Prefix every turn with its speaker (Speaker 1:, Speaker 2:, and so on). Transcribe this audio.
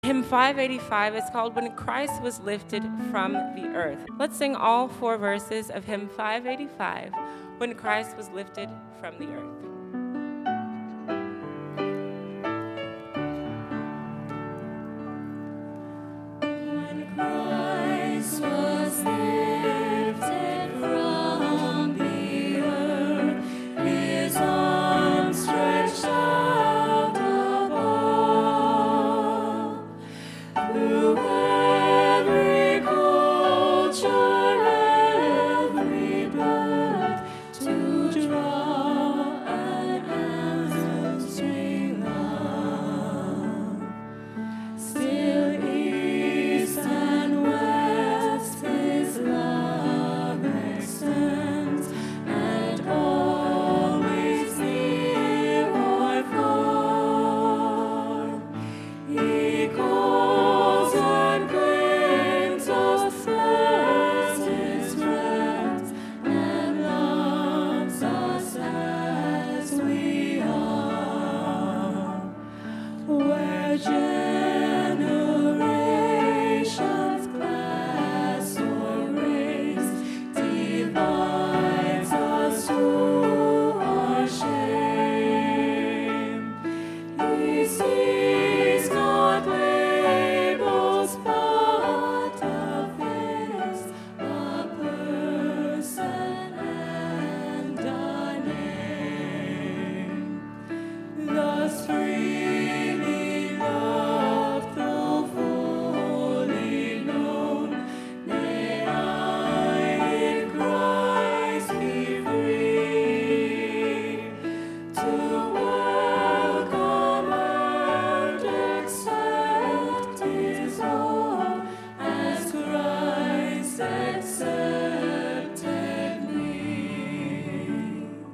Speaker 1: Hymn 585 is called When Christ Was Lifted from the Earth. Let's sing all 4 verses of hymn 585, When Christ Was Lifted from the Earth.
Speaker 2: Stretched out above,